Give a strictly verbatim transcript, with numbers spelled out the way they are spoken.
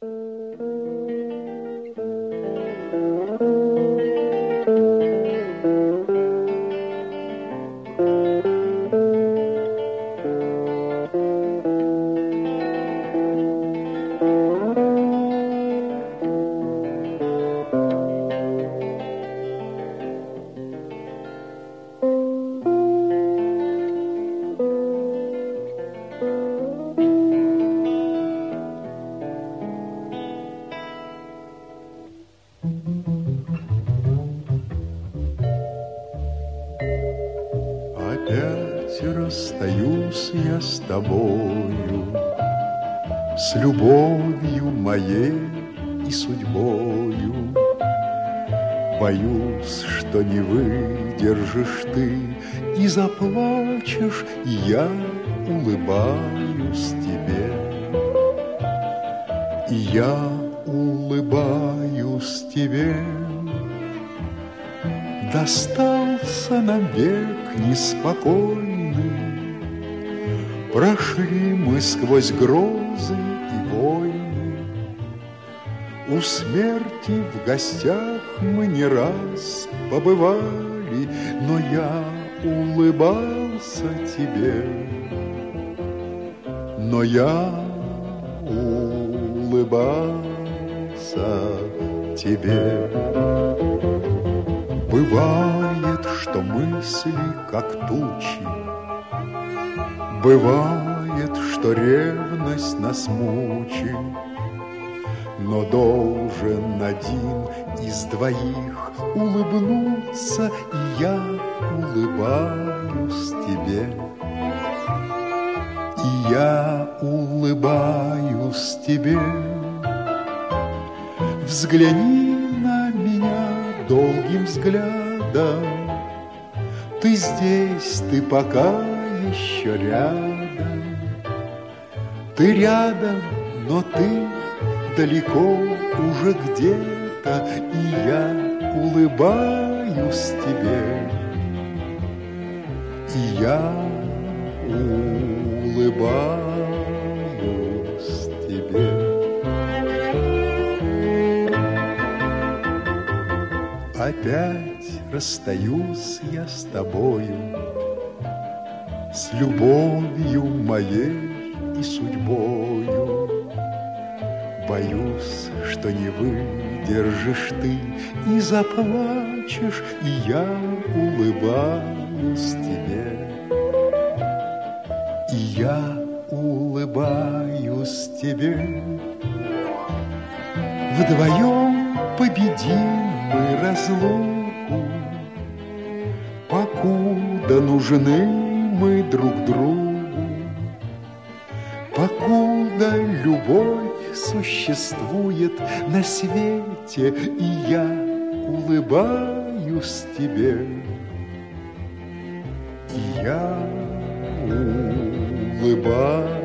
Опять расстаюсь я с тобою, с любовью моей и судьбою. Боюсь, что не выдержишь ты и заплачешь, и я улыбаюсь тебе. И я улыбаюсь тебе. Достался нам век неспокойный, прошли мы сквозь грозы и войны. У смерти в гостях мы не раз побывали, но я улыбался тебе. Но я улыбался тебе. Бывает, что мысли как тучи, бывает, что ревность нас мучит, но должен один из двоих улыбнуться, и я улыбаюсь тебе. И я улыбаюсь тебе. Взгляни на меня долгим взглядом. Ты здесь, ты пока еще рядом. Ты рядом, но ты далеко уже где-то, и я улыбаюсь тебе. И я улыбаюсь тебе. Опять расстаюсь я с тобою, с любовью моей и судьбою. Боюсь, что не выдержишь ты и заплачешь, и я улыбаюсь тебе. И я улыбаюсь тебе. Вдвоем победим мы разлуку, покуда нужны мы друг другу, покуда любовь существует на свете, и я улыбаюсь тебе. И я улыбаюсь